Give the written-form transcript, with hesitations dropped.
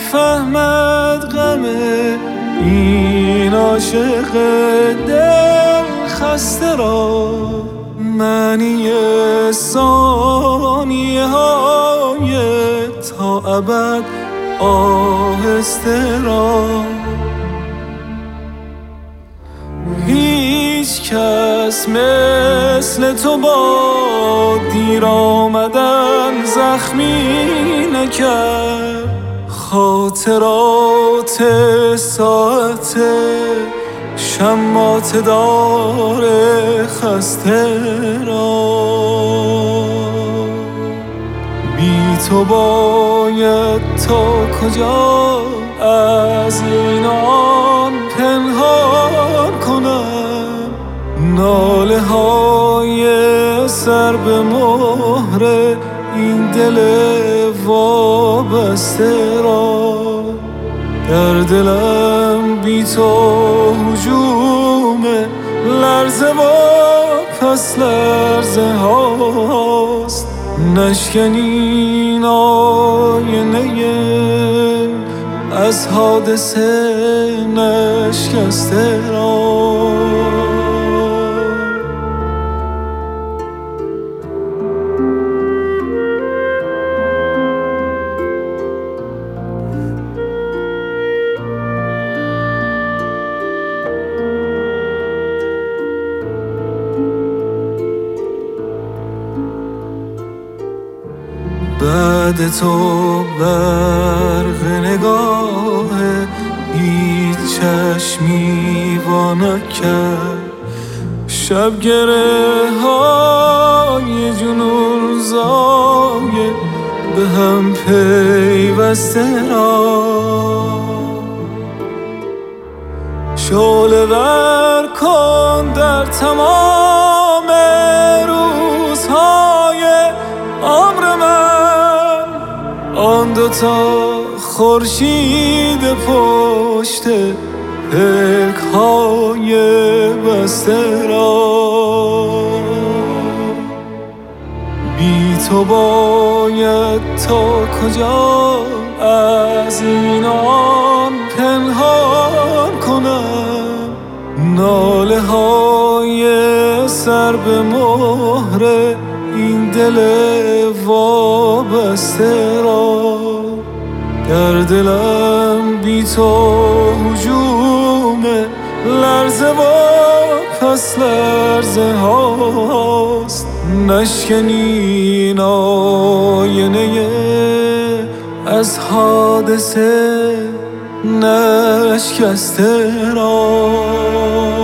نمیفهمد غم این عاشق دل خسته را، معنی ثانیه های تا ابد آهسته را. هیچ کس مثل تو با دیر آمدن زخمی نکرد، خاطرات ساعت شمات دار خسته را. بی تو باید تا کجا از این آن پنهان کنم، ناله های سر به مهر این دل وابسته را. در دلم بی تو هجوم لرزه و پس لرزه هاست، نشکنین آینه از حادثه نشکسته را. بعد تو برق نگاه هیچ چشمی وا نکرد، شب گره های جنون زای به هم پیوسته را. شعله ور کن در تمام روزهای عمر من، آن دوتا خورشید پشت پلک‌های بسته را. بی تو باید تا کجا از این آن پنهان کنم، ناله های سر به مهر این دل وابسته را. در دلم بی تو هجوم لرزه و پس لرزه هاست، نشکنین آینه از حادثه نشکسته را.